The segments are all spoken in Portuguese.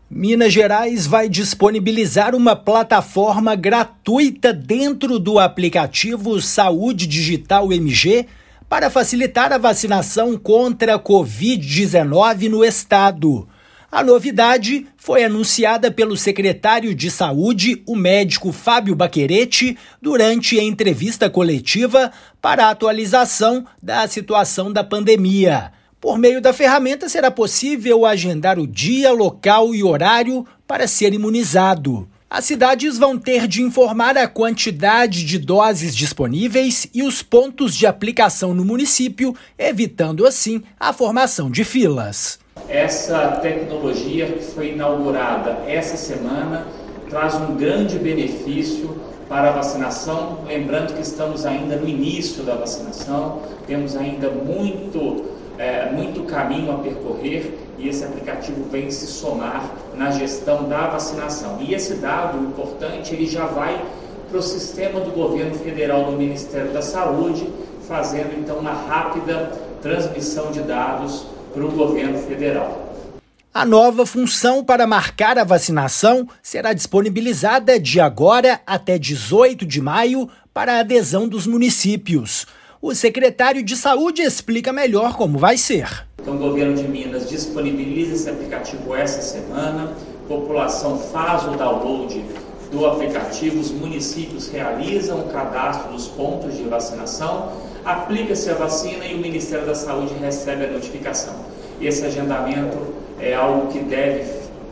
Minas Gerais vai disponibilizar uma plataforma gratuita dentro do aplicativo Saúde Digital MG para facilitar a vacinação contra a Covid-19 no estado. A novidade foi anunciada pelo secretário de Saúde, o médico Fábio Baquerete, durante a entrevista coletiva para a atualização da situação da pandemia. Por meio da ferramenta, será possível agendar o dia, local e horário para ser imunizado. As cidades vão ter de informar a quantidade de doses disponíveis e os pontos de aplicação no município, evitando assim a formação de filas. Essa tecnologia que foi inaugurada essa semana traz um grande benefício para a vacinação, lembrando que estamos ainda no início da vacinação, temos ainda muito caminho a percorrer e esse aplicativo vem se somar na gestão da vacinação. E esse dado importante, ele já vai para o sistema do governo federal do Ministério da Saúde, fazendo então uma rápida transmissão de dados para o governo federal. A nova função para marcar a vacinação será disponibilizada de agora até 18 de maio para a adesão dos municípios. O secretário de Saúde explica melhor como vai ser. Então, o governo de Minas disponibiliza esse aplicativo essa semana, a população faz o download do aplicativo, os municípios realizam o cadastro dos pontos de vacinação, aplica-se a vacina e o Ministério da Saúde recebe a notificação. Esse agendamento é algo que deve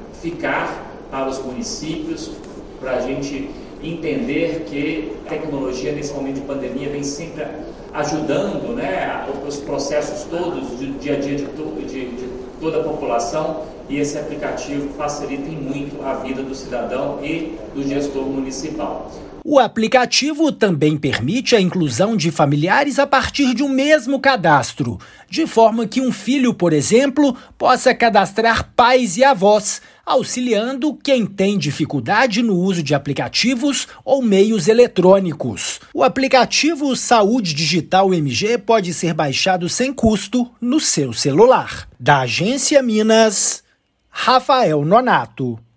ficar para os municípios, para a gente entender que a tecnologia nesse momento de pandemia vem sempre ajudando, os processos todos do dia a dia de toda a população, e esse aplicativo facilita muito a vida do cidadão e do gestor municipal. O aplicativo também permite a inclusão de familiares a partir de um mesmo cadastro, de forma que um filho, por exemplo, possa cadastrar pais e avós, auxiliando quem tem dificuldade no uso de aplicativos ou meios eletrônicos. O aplicativo Saúde Digital MG pode ser baixado sem custo no seu celular. Da Agência Minas, Rafael Nonato.